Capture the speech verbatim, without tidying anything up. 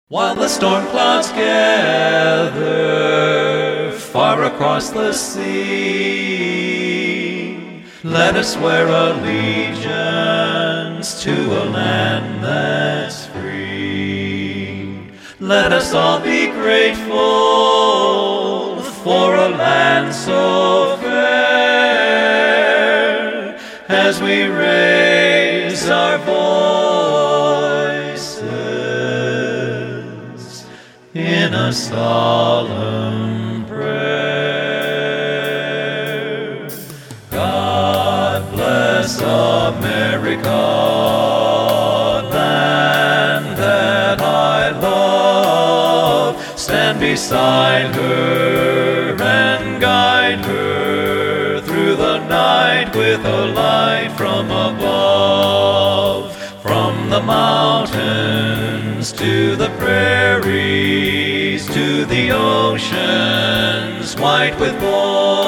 While the storm clouds gather far across the sea, let us swear allegiance to a land that's free. Let us all be grateful for a land so fair, as we raise our voices in a solemn prayer. God bless America, land that I love. Stand beside her and guide her through the night with a light from above. From the mountains to the prairies, to the oceans white with gold.